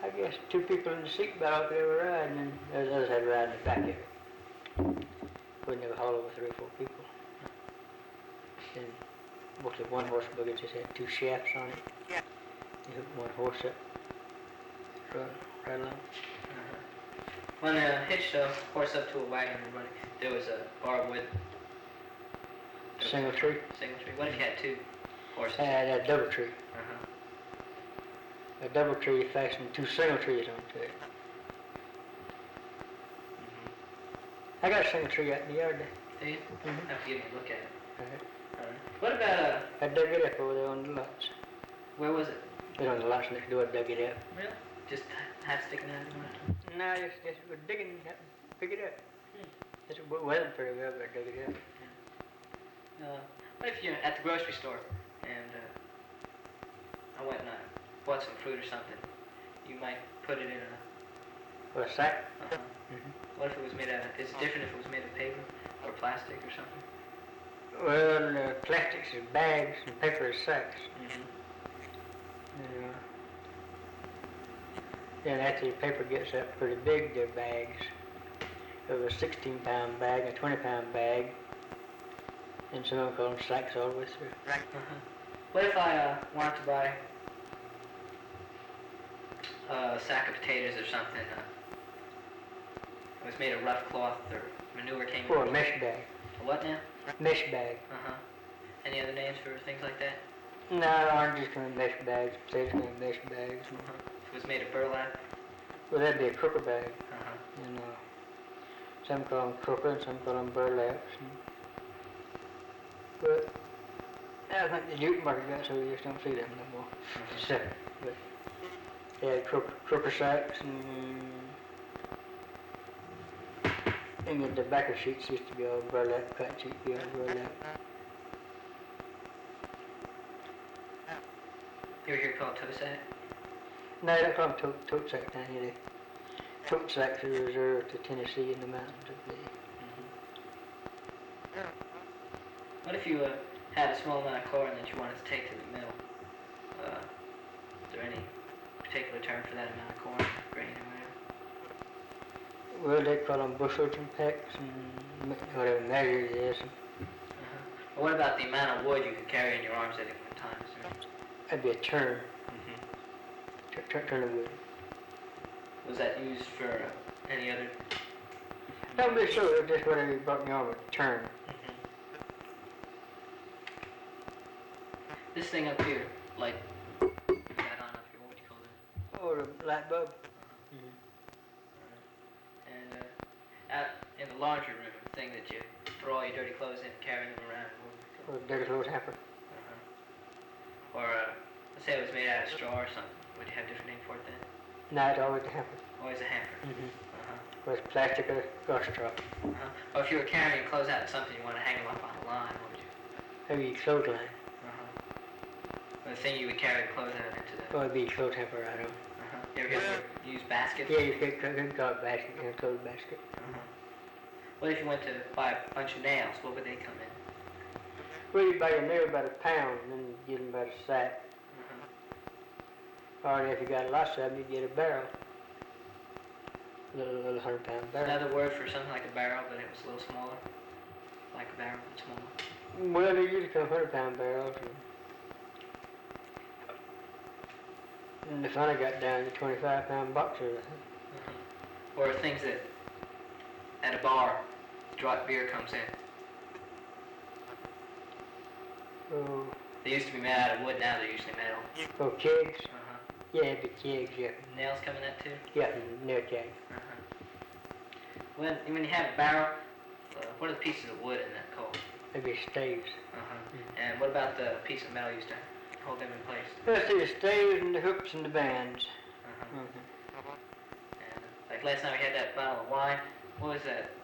I guess 2 people in the seat about up there were riding, and the others had to ride in the back of it. Couldn't have haul over 3 or 4 people. And mostly one horse buggy just had 2 shafts on it. You hook one horse up, run right along. When I hitched a horse up to a wagon and running, there was a bar with Single tree? Single tree. What if you had 2 horses? That double tree. Uh-huh. A double tree fastened 2 single trees onto it. Mm-hmm. I got a single tree out in the yard there. Do you? Mm-hmm. Have to give me a look at it. Uh-huh. What about I dug it up over there on the lots. where was it? It on the lots next door, I dug it up. Really? Just half sticking out of the No, just we're digging, pick it up. It's weathered pretty well, but I dug it up. What if you're at the grocery store and I went and I bought some fruit or something? You might put it in a... Or a sack? Uh-huh. Mm-hmm. What if it was made out of... Is it different if it was made of paper or plastic or something? Well, plastics is bags and paper is sacks. Mm-hmm. Then after the paper gets up pretty big, they're bags. Of a 16-pound bag, a 20-pound bag, and some of them call them sacks all the way through. Right. Uh-huh. What if I wanted to buy a sack of potatoes or something? It was made of rough cloth or manure came Or a mesh bag. A what now? Mesh bag. Uh-huh. Any other names for things like that? No, oranges come in mesh bags, potatoes come in mesh bags. Uh-huh. If it was made of burlap? Well, that'd be a croaker bag. Uh-huh. And some call them croaker and some call them burlaps. But I think the jute market got so you just don't see them no more. Mm-hmm. So, but they had croaker sacks and the tobacco sheets used to be all burlap, cut sheet be all burlap. You ever hear it called toe sack? No, they don't call them tote sacks down here. Tote sacks are reserved to Tennessee in the mountains, I believe. Mm-hmm. What if you had a small amount of corn that you wanted to take to the mill? Is there any particular term for that amount of corn, grain, or whatever? Well, they call them bushels and pecks and whatever measure it is. Uh-huh. Well, what about the amount of wood you could carry in your arms at any one time? That'd be a turn. Mm-hmm. Turn of wood. Was that used for any other? Don't be sure, just whatever you brought me on with turn. Mm-hmm. This thing up here, like that on up here, what would you call it? Oh, the light bulb. Uh-huh. Mm-hmm. And out in the laundry room, the thing that you throw all your dirty clothes in, carrying them around. What would you call it? Or dirty clothes hamper. Uh-huh. Or let's say it was made out of straw or something. Would you have a different name for it then? No, it's always a hamper. Always a hamper. Mm-hmm. Uh-huh. Or it's plastic or a straw. Uh-huh. Or if you were carrying your clothes out of something, you want to hang them up on a line, what would you? Maybe a clothesline. Uh-huh. Or the thing you would carry the clothes out into the... Or it'd be a clothes hamper, I don't know. Uh-huh. You ever use baskets? Yeah, you could call it basket, a clothes basket. Uh-huh. What if you went to buy a bunch of nails? What would they come in? Well, you buy your nail about a pound, and then you get them about a sack. Or if you got lots of them, you get a barrel. A little 100-pound barrel. Another word for something like a barrel, but it was a little smaller? Like a barrel, but smaller? Well, they usually come 100-pound barrels. And they finally got down to 25-pound boxes. Or things that, at a bar, draught beer comes in. Oh. They used to be made out of wood, now they're usually metal. Oh, kegs? Uh-huh. Yeah, the kegs, yeah. Nails come in that too? Yeah, nail kegs. Uh-huh. When you have a barrel, what are the pieces of wood in that called? Maybe staves. Uh-huh. Mm-hmm. And what about the piece of metal used to hold them in place? Let's see, the staves and the hooks and the bands. Uh-huh. Mm-hmm. And like last time we had that bottle of wine, what was that?